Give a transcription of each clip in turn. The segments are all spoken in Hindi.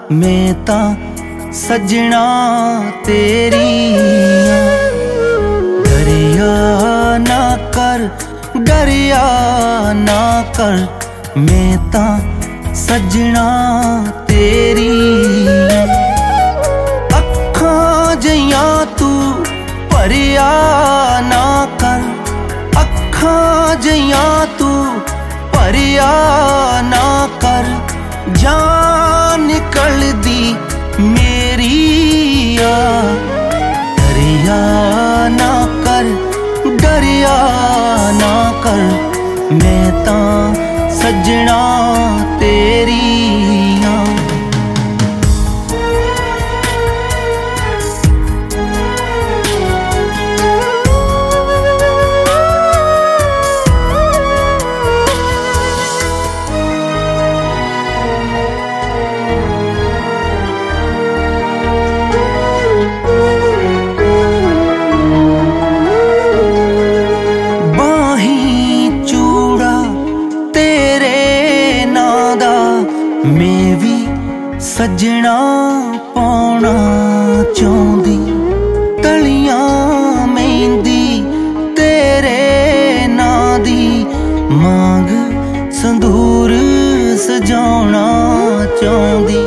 मैं तां सजना तेरी डरिया ना कर, डरिया ना कर, मैं तां सजना तेरी अखां जियां तू भरिया ना कर, अखां जियां तू भरिया ना कर, जान निकल दी मेरी आ डरिया ना कर, डरिया ना कर, मैं तां सजना तेरी आ। मैं भी सजना पाउणा चाहुंदी, तलियां मेहंदी तेरे नां दी, मांग संदूर सजाउणा चाहुंदी,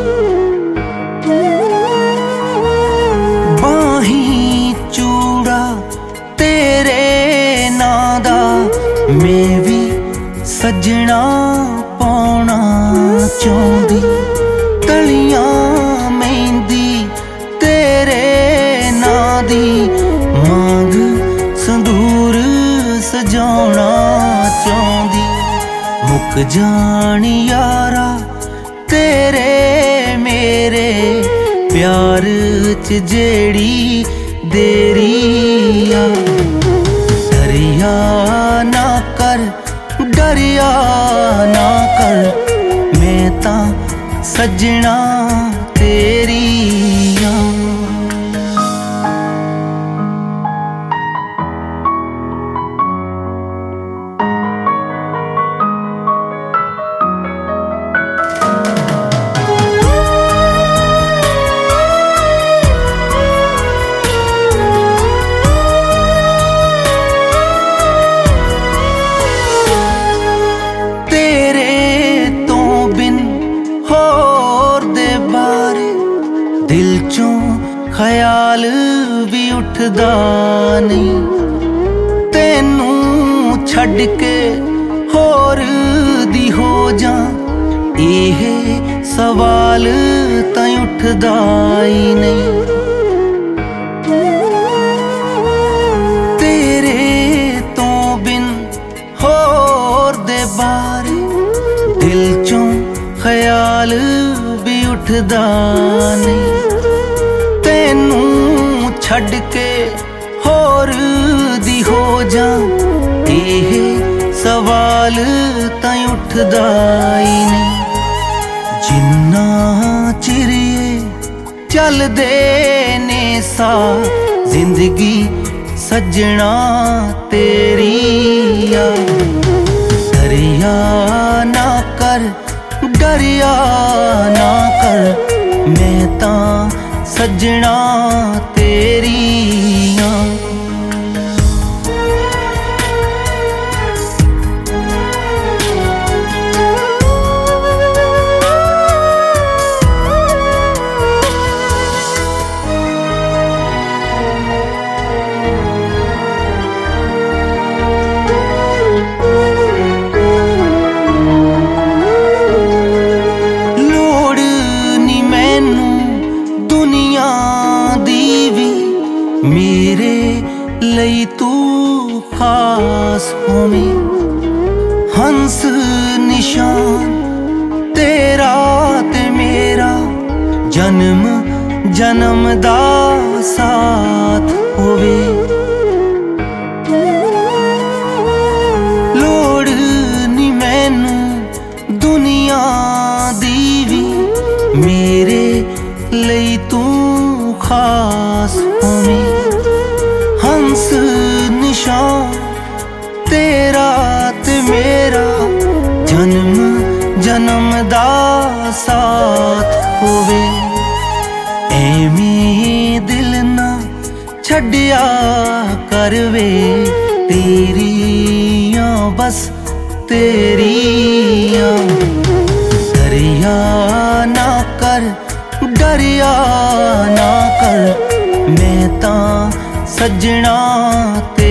बाहीं चूड़ा तेरे नां दा, मैं भी सजना पाउणा चाहुंदी, तलियां मेहंदी तेरे नां दी, मांग संदूर सजाउणा चाहुंदी। मुक जान यारा तेरे मेरे प्यार च जेड़ी देरी आ, डरिया ना कर, डरिया ना कर, मैं तां सजना तेरी आ। दिल चों ख्याल भी उठदा नहीं, तेनू छड़ के होर दी हो जा, एह सवाल तां उठदा ही नहीं। तेरे तो बिन होर दे बारे दिल चों ख्याल भी उठदा नहीं, तेनू छड़ के होर दी हो जा, एह सवाल तां उठदा ही नहीं। जिन्ना चिरिए चलदे ने सा जिंदगी सजना तेरी आ, डरिया ना कर, डरिया ना कर, मैं तां सजना तेरी आ। मेरे लई तू खास होवें, हंस निशान तेरा ते मेरा, जन्म जन्म दा साथ होवे। लोड़ नी मैनू दुनिया दी भी, मेरे लई तू खास होवें, हंस निशान तेरा ते मेरा, जन्म जन्म दा साथ होवे। एवें दिल ना छड्डिया कर वे, तेरियां बस तेरियां। दरिया ना कर, दरिया ना कर, मैं तां सजना